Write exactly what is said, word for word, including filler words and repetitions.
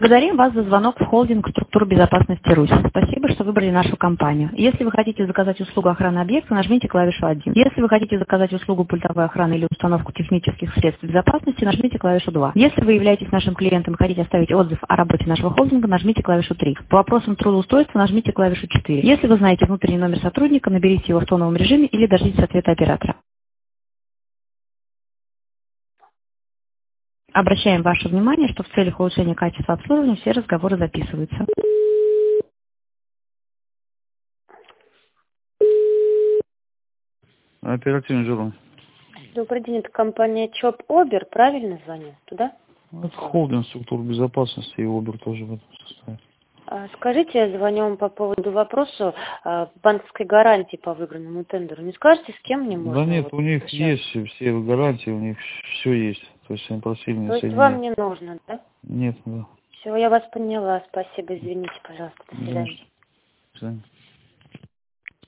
Благодарим вас за звонок в холдинг структур безопасности Русь. Спасибо, что выбрали нашу компанию. Если вы хотите заказать услугу охраны объекта, нажмите клавишу один. Если вы хотите заказать услугу пультовой охраны или установку технических средств безопасности, нажмите клавишу два. Если вы являетесь нашим клиентом и хотите оставить отзыв о работе нашего холдинга, нажмите клавишу три. По вопросам трудоустройства нажмите клавишу четыре. Если вы знаете внутренний номер сотрудника, наберите его в тоновом режиме или дождитесь ответа оператора. Обращаем ваше внимание, что в целях улучшения качества обслуживания все разговоры записываются. Оперативный журнал. Добрый день, это компания ЧОП Обер, правильно звоню? Туда? Это холдинг структур безопасности, и Обер тоже в этом состоит. А, скажите, я звоню вам по поводу вопроса а, банковской гарантии по выигранному тендеру. Не скажете, с кем мне можно? Да нет, вот у них сейчас? есть все гарантии, у них все есть. То есть они просили меня То есть соединять. вам не нужно, да? Нет, да. Все, я вас поняла. Спасибо, извините, пожалуйста. До свидания. До свидания.